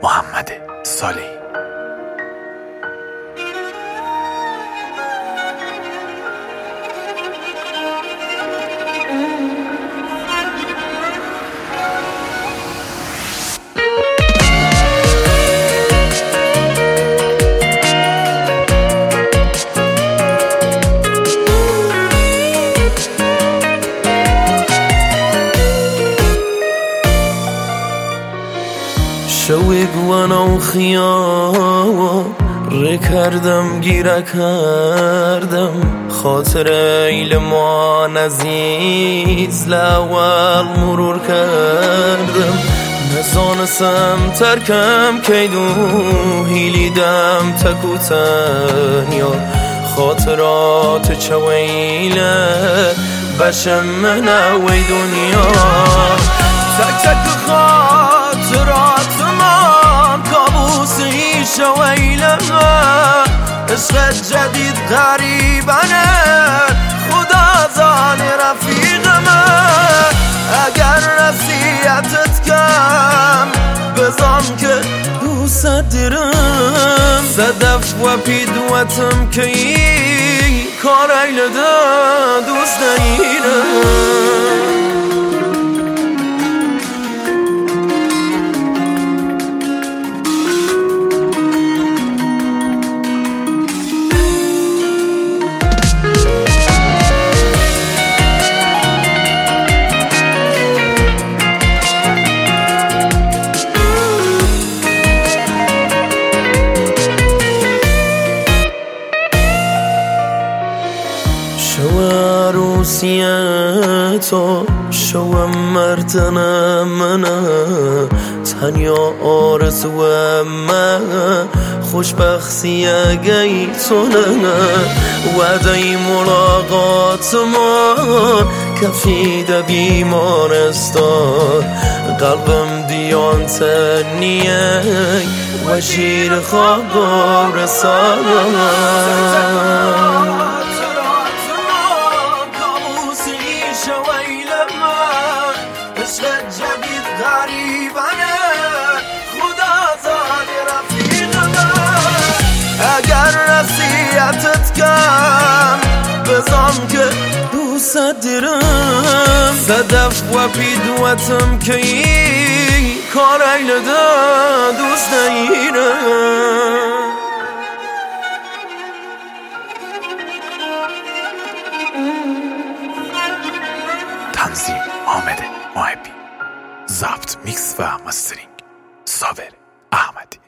محمد صالحی. شوی گوانا و خیام ری کردم گیره کردم خاطر ایل ما نزیز لول مرور کردم نزانستم ترکم کیدو هیلیدم تکوتن یا خاطرات چویله بشم من اوی دنیا تک تک خاطرات من کابوسی شویله عشق جدید غریبانه خدا زان رفیق من اگر نصیحتت کم بزن که دوست دارم صدف و پیدوتم که ای کار ایلده دوست دارم شو عروسیتو شو مرتنه منه تنیا آرزو من خوشبختی اگه تونه وعده ملاقات ما کفیده بیمارستان قلبم دیان تنیه و شیر خواب رسان عشق جدید غریبانه خدا زاد رفیق من اگر نصیحتت کم بزن که دوست دارم صدف و پیدوتم که ای کار ایلده دوست دارم تنظیم حامد محبی، ضبط میکس و مسترینگ صابر احمدی.